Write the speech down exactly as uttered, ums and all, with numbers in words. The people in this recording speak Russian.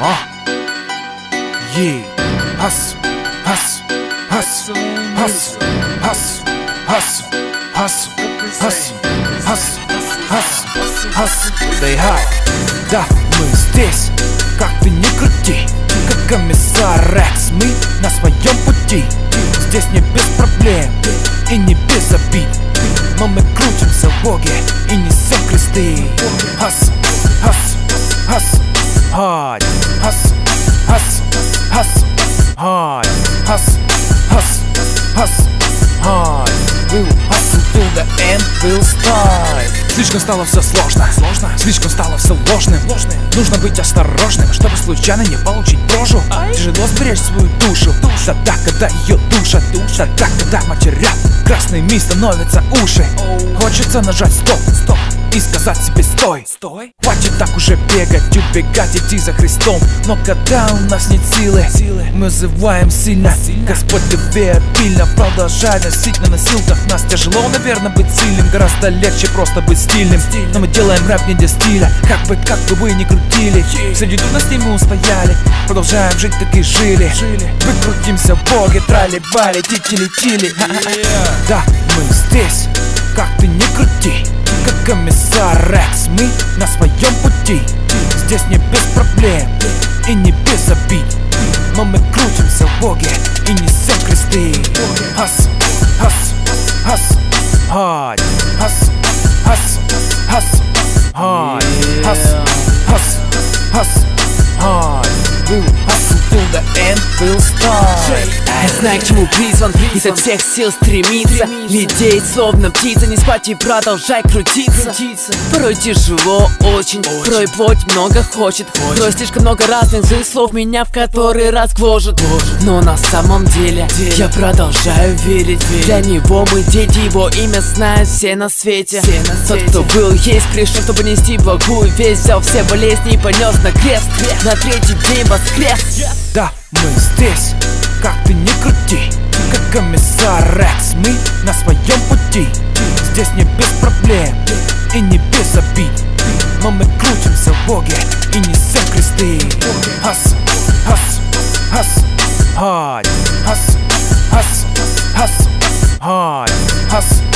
А? Ей, hustle, hustle, hustle, hustle, hustle, hustle, hustle, hustle, hustle, hustle, hustle, stay high. Да, мы здесь, как ты ни крути, как комиссар Рекс, мы на своем пути. Здесь не без проблем и не без обид, но мы крутимся в Боге и несем кресты. Hustle, hustle, hustle, hard, hustle, hustle, hustle, hard, hustle, hustle, hustle, hard. We'll hustle till the end, we'll start. Слишком стало все сложно, сложно. Слишком стало все ложным, ложным. Нужно быть осторожным, чтобы случайно не получить дрожу. Тяжело сберечь свою душу, тогда, когда ее душат, тогда, когда матерят красными становятся уши. Хочется нажать стоп, стоп и сказать себе стой, стой. Хватит так уже бегать, убегать, идти за Христом. Но когда у нас нет силы, силы мы взываем сильно, сильно. Господь тебе обильно, продолжай носить на носилках. Нас тяжело, наверное, быть сильным, гораздо легче просто быть стильным. Но мы делаем рэп не для стиля, как бы, как бы вы ни крутили. Среди трудностей мы устояли, продолжаем жить, как и жили. Выкрутимся в Боге, трали-бали, тити-летили. Да, мы здесь, как ты ни крути, как комиссар Рекс, мы на своем пути. Здесь не без проблем и не без обид, но мы крутимся в Боге и несем кресты. Hustle, hustle, hustle, hard, hustle, hustle, hustle, hard, hustle, hustle, hustle, hard. We'll hustle till the end, we'll start. Я знаю, к чему призван, изо всех сил стремиться, лететь словно птица, не спать и продолжай крутиться. Порой тяжело очень, порой плоть много хочет, порой слишком много разных злых слов меня в который раз гложет. Но на самом деле я продолжаю верить, для него мы дети, его имя знают все на свете. Тот, кто был, есть, пришел, чтобы нести благую весть, взял все болезни и понес на крест, на третий день воскрес. Да, мы здесь, как ты ни крути, как комиссар Рекс, мы на своем пути. Здесь не без проблем и не без обид, но мы крутимся в Боге и несем кресты. Hustle, hustle, hustle, hard, hustle, hustle, hustle, hard, hustle,